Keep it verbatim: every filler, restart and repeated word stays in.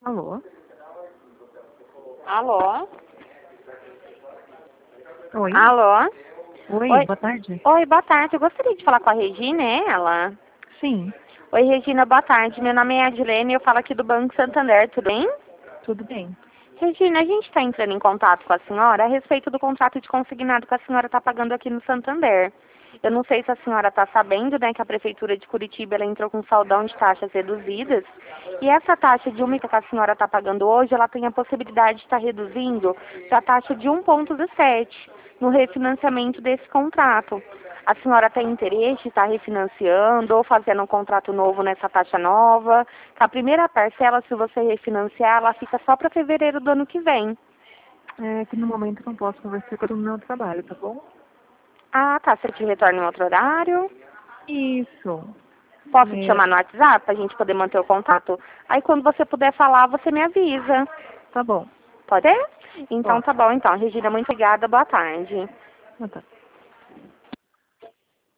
Alô? Alô? Oi? Alô? Oi, Oi. boa tarde. Oi, boa tarde. Eu gostaria de falar com a Regina, é ela? Sim, Oi, Regina, boa tarde. Meu nome é Adilene e eu falo aqui do Banco Santander, tudo bem? tudo bem. Regina, a gente está entrando em contato com a senhora a respeito do contrato de consignado que a senhora está pagando aqui no Santander. Eu não sei se a senhora está sabendo, né, que a Prefeitura de Curitiba ela entrou com saldão de taxas reduzidas. E essa taxa de única que a senhora está pagando hoje, ela tem a possibilidade de estar reduzindo para a taxa de um vírgula sete no refinanciamento desse contrato. A senhora tem interesse em estar refinanciando ou fazendo um contrato novo nessa taxa nova? A primeira parcela, se você refinanciar, ela fica só para fevereiro do ano que vem. É que no momento eu não posso conversar com o meu trabalho, tá bom? Ah, tá. Você te retorna em outro horário? Isso. Posso te É, chamar no WhatsApp para a gente poder manter o contato? Aí quando você puder falar, você me avisa. tá bom. Pode ser? Então Pode. tá bom, então. Regina, muito obrigada. Boa tarde. Ah, tá.